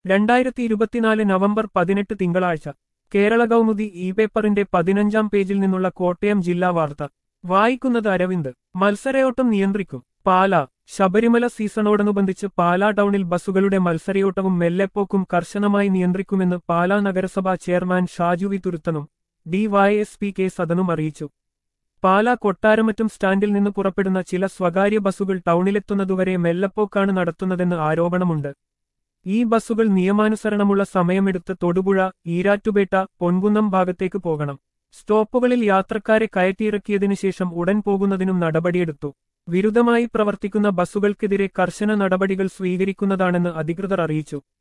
2024 November 18 തിങ്കളാഴ്ച കേരള കൗമുദി പേപ്പറിന്റെ 15-ാം പേജിൽ നിന്നുള്ള കോട്ടയം ജില്ലാ വാർത്ത വായിക്കുന്നത് അരവിന്ദ്. മത്സരയോട്ടം നിയന്ത്രിക്കും പാലാ. ശബരിമല സീസണോടനുബന്ധിച്ച് പാലാ ടൗണിൽ ബസ്സുകളുടെ മത്സരയോട്ടവും മെല്ലെപ്പോക്കും കർശനമായി നിയന്ത്രിക്കുമെന്ന് പാലാ നഗരസഭാ ചെയർമാൻ ഷാജു വി തുരുത്തനും ഡിവൈഎസ്പി കെ സദനും അറിയിച്ചു. പാലാ കൊട്ടാരമറ്റം സ്റ്റാൻഡിൽ നിന്ന് പുറപ്പെടുന്ന ചില സ്വകാര്യ ബസ്സുകൾ ടൗണിലെത്തുന്നതുവരെ മെല്ലെപ്പോക്കാണ് നടത്തുന്നതെന്ന് ആരോപണമുണ്ട്. ഈ ബസ്സുകൾ നിയമാനുസരണമുള്ള സമയമെടുത്ത് തൊടുപുഴ, ഈരാറ്റുപേട്ട, പൊൻകുന്നം ഭാഗത്തേക്ക് പോകണം. സ്റ്റോപ്പുകളിൽ യാത്രക്കാരെ കയറ്റിയിറക്കിയതിനു ശേഷം ഉടൻ പോകുന്നതിനും നടപടിയെടുത്തു. വിരുദ്ധമായി പ്രവർത്തിക്കുന്ന ബസ്സുകൾക്കെതിരെ കർശന നടപടികൾ സ്വീകരിക്കുന്നതാണെന്ന് അധികൃതർ അറിയിച്ചു.